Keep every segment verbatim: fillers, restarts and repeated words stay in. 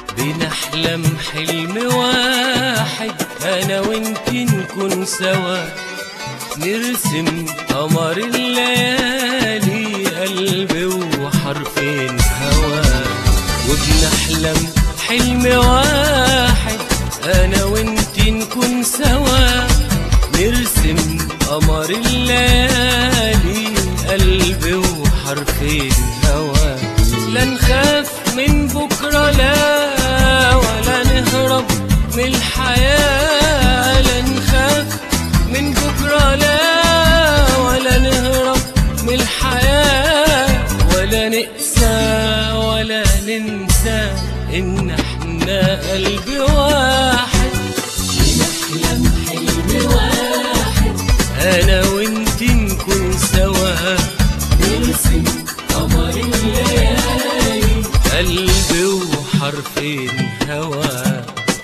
بنحلم حلم واحد أنا وإنتي نكون سوا، نرسم قمر الليالي قلبي وحرفين هوا. وبنحلم حلم واحد أنا وإنتي نكون سوا، نرسم قمر الليالي قلبي وحرفين هوا. لا نخاف من بكرة لا ولا نهرب من الحياة، لا نخاف من بكرة لا ولا نهرب من الحياة، ولا نقسى ولا ننسى إن احنا قلب واحد. بنحلم حلم واحد أنا وإنتي نكون سوا، نرسم قمر الليالي قلبي وحرفين هوا.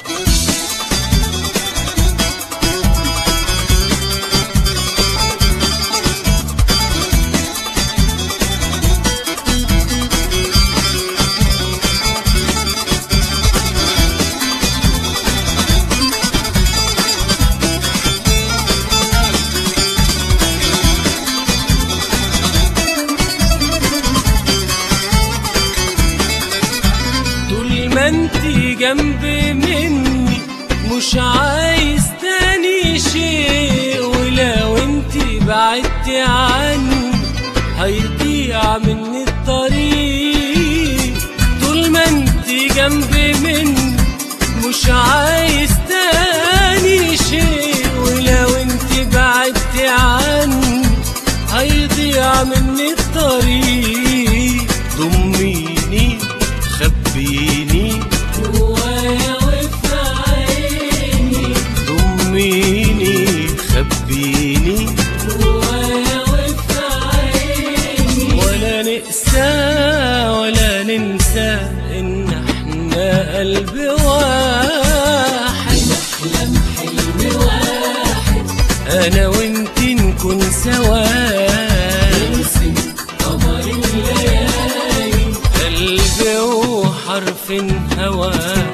ما انتي جنبي مني مش عايز تاني شيء، ولو انتي بعدتي عني هيضيع مني الطريق. طول ما انتي جنبي مني مش عايز تاني شيء، ولو انتي بعدتي عني هيضيع مني الطريق. ضميني خبيني جوايا وفي عيني، ضميني خبيني جوايا وفي عيني، ولا نقسى ولا ننسى إن احنا قلب واحد. نحلم حلم واحد أنا وإنتي نكون سوا، نرسم قمر الليالي قلبي وحرف هوا.